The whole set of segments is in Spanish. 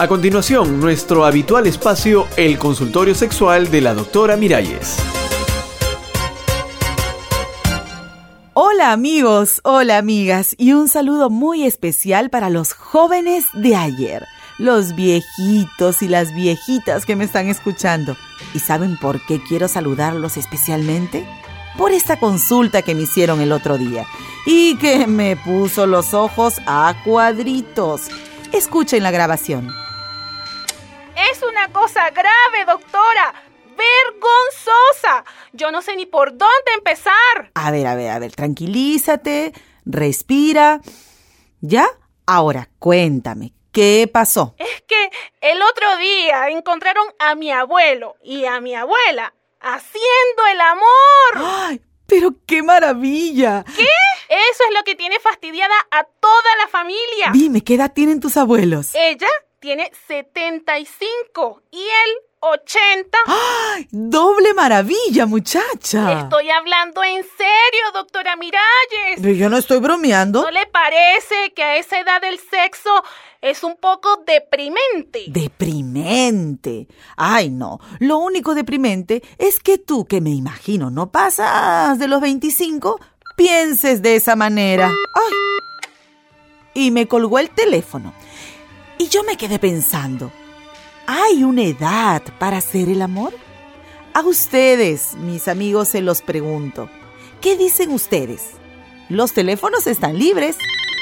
A continuación, nuestro habitual espacio, el consultorio sexual de la doctora Miralles. Hola amigos, hola amigas y un saludo muy especial para los jóvenes de ayer, los viejitos y las viejitas que me están escuchando. ¿Y saben por qué quiero saludarlos especialmente? Por esta consulta que me hicieron el otro día y que me puso los ojos a cuadritos. Escuchen la grabación. Es una cosa grave, doctora. Vergonzosa. Yo no sé ni por dónde empezar. A ver, tranquilízate, respira. ¿Ya? Ahora, cuéntame, ¿qué pasó? Es que el otro día encontraron a mi abuelo y a mi abuela haciendo el amor. ¡Ay, pero qué maravilla! ¿Qué? Eso es lo que tiene fastidiada a toda la familia. Dime, ¿qué edad tienen tus abuelos? Ella tiene 75 y él 80. ¡Ay! ¡Doble maravilla, muchacha! Estoy hablando en serio, doctora Miralles. Pero yo no estoy bromeando. ¿No le parece que a esa edad el sexo es un poco deprimente? ¡Deprimente! Ay, no. Lo único deprimente es que tú, que me imagino no pasas de los 25, pienses de esa manera. ¡Ay! Y me colgó el teléfono. Y yo me quedé pensando, ¿hay una edad para hacer el amor? A ustedes, mis amigos, se los pregunto. ¿Qué dicen ustedes? Los teléfonos están libres.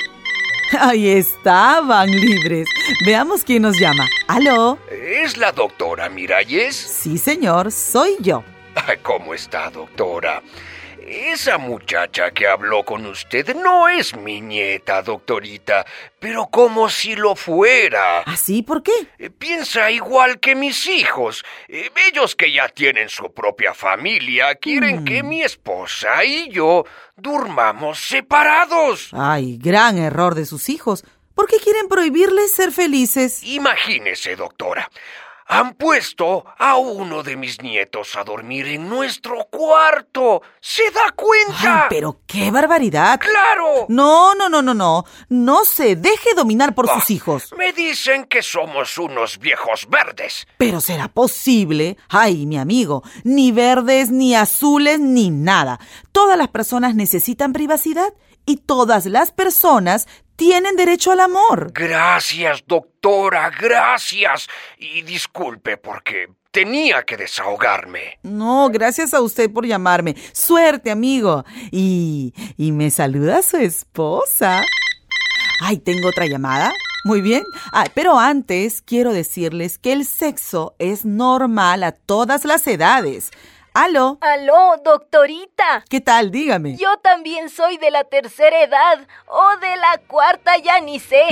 Ahí estaban libres. Veamos quién nos llama. ¿Aló? ¿Es la doctora Miralles? Sí, señor, soy yo. ¿Cómo está, doctora? Esa muchacha que habló con usted no es mi nieta, doctorita, pero como si lo fuera. ¿Así? ¿Por qué? Piensa igual que mis hijos. Ellos que ya tienen su propia familia quieren que mi esposa y yo durmamos separados. Ay, gran error de sus hijos. ¿Por qué quieren prohibirles ser felices? Imagínese, doctora. Han puesto a uno de mis nietos a dormir en nuestro cuarto. ¿Se da cuenta? Ay, pero qué barbaridad. ¡Claro! No. No se deje dominar por sus hijos. Me dicen que somos unos viejos verdes. Pero ¿será posible? Ay, mi amigo, ni verdes, ni azules, ni nada. Todas las personas necesitan privacidad y todas las personas tienen derecho al amor. Gracias, doctora, gracias. Y disculpe porque tenía que desahogarme. No, gracias a usted por llamarme. Suerte, amigo. Y me saluda su esposa. Ay, ¿tengo otra llamada? Muy bien. Pero antes quiero decirles que el sexo es normal a todas las edades. ¿Aló? Aló, doctorita. ¿Qué tal? Dígame. Yo también soy de la tercera edad, o de la cuarta, ya ni sé.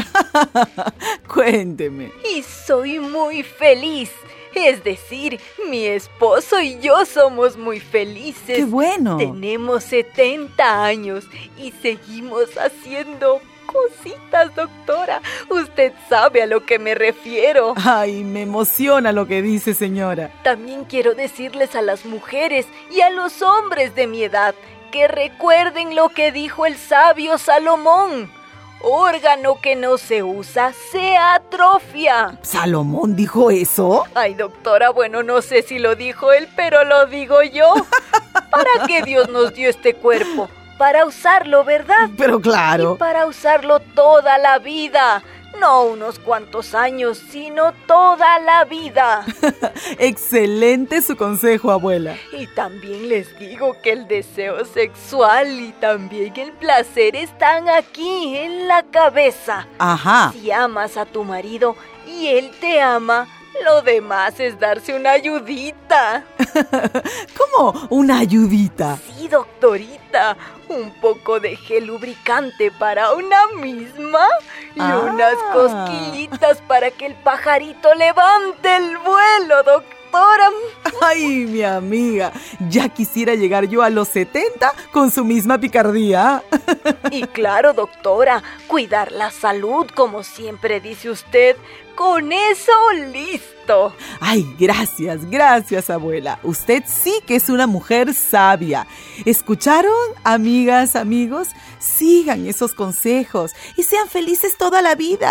Cuénteme. Y soy muy feliz. Es decir, mi esposo y yo somos muy felices. ¡Qué bueno! Tenemos 70 años y seguimos haciendo cositas, doctora. Usted sabe a lo que me refiero. Ay, me emociona lo que dice, señora. También quiero decirles a las mujeres y a los hombres de mi edad que recuerden lo que dijo el sabio Salomón. Órgano que no se usa se atrofia. ¿Salomón dijo eso? Ay, doctora, bueno, no sé si lo dijo él, pero lo digo yo. ¿Para qué Dios nos dio este cuerpo? Para usarlo, ¿verdad? Pero claro. Y para usarlo toda la vida. No unos cuantos años, sino toda la vida. Excelente su consejo, abuela. Y también les digo que el deseo sexual y también el placer están aquí, en la cabeza. Ajá. Si amas a tu marido y él te ama, lo demás es darse una ayudita. ¿Cómo una ayudita? Sí, doctorita. Un poco de gel lubricante para una misma y unas cosquillitas para que el pajarito levante el vuelo, doctora. Ay, mi amiga, ya quisiera llegar yo a los 70 con su misma picardía. Y claro, doctora, cuidar la salud, como siempre dice usted. Con eso, listo. Ay, gracias, abuela. Usted sí que es una mujer sabia. ¿Escucharon, amigas, amigos? Sigan esos consejos y sean felices toda la vida.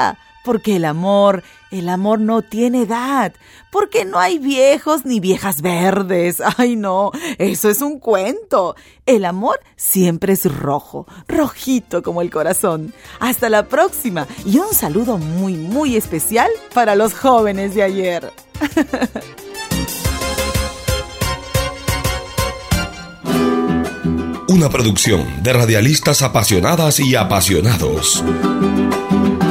porque el amor no tiene edad, porque no hay viejos ni viejas verdes. Ay, no, eso es un cuento. El amor siempre es rojo, rojito como el corazón. Hasta la próxima y un saludo muy, muy especial para los jóvenes de ayer. Una producción de radialistas apasionadas y apasionados.